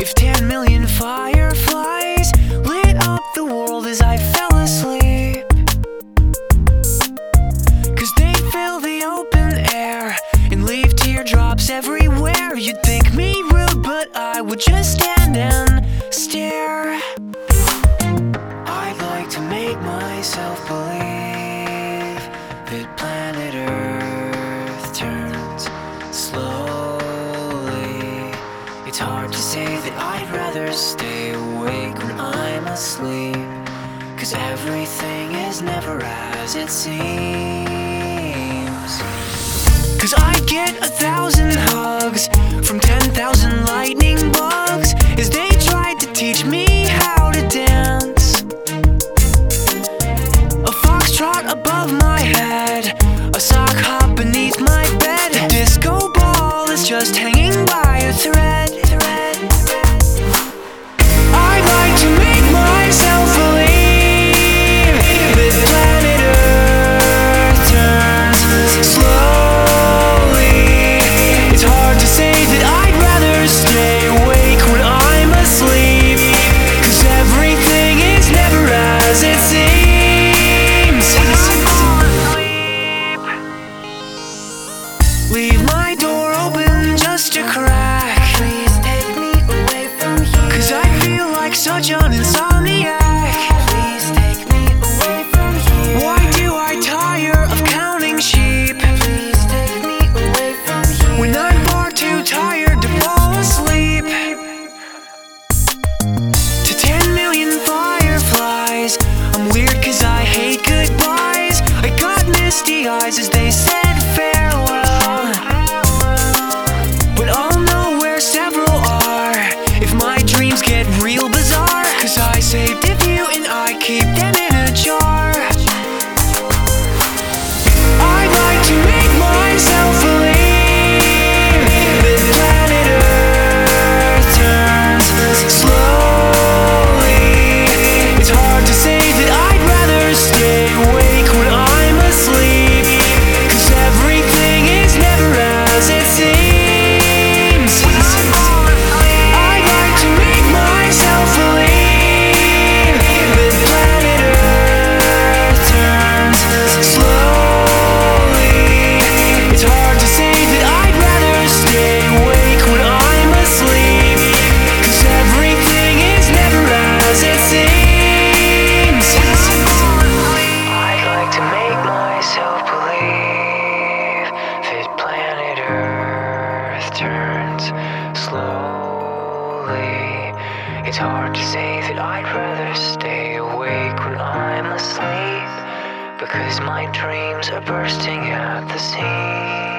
If 10 million fireflies lit up the world as I fell asleep, 'cause they fill the open air and leave teardrops everywhere, you'd think me rude, but I would just stand and stare. I'd like to make myself believe that planet Earth turns slowly. It's hard to say that I'd rather stay awake when I'm asleep, 'cause everything is never as it seems. 'Cause I get 1,000 hugs from 10,000 lightning bugs as they tried to teach me how to dance. A foxtrot above my head, a sock hop beneath my bed, a disco ball is just hanging by a thread. I'd like to make myself believe that planet Earth turns slowly. It's hard to say that I'd rather stay awake when I'm asleep, 'cause everything is never as it seems. Leave my door open just a crack. Please take me away from here, 'cause I feel like such an insomniac. Please take me away from here. Why do I tire of counting sheep? Please take me away from here, when I'm far too tired to fall asleep. To 10 million fireflies, I'm weird 'cause I hate goodbyes. I got misty eyes as they said farewell, but I'll know where several are if my dreams get real bizarre, 'cause I saved a few and I keep them in a jar. I'd like to make myself believe that planet Earth turns slowly. It's hard to say that I'd rather stay awake when I'm asleep, 'cause everything is never as it seems. I'd like to make myself believe that planet Earth turns slowly. It's hard to say that I'd rather stay awake when I'm asleep, 'cause everything is never as it seems. I'd like to make myself believe that planet Earth turns slowly. It's hard to say that I'd rather stay awake when I'm asleep, because my dreams are bursting at the seams.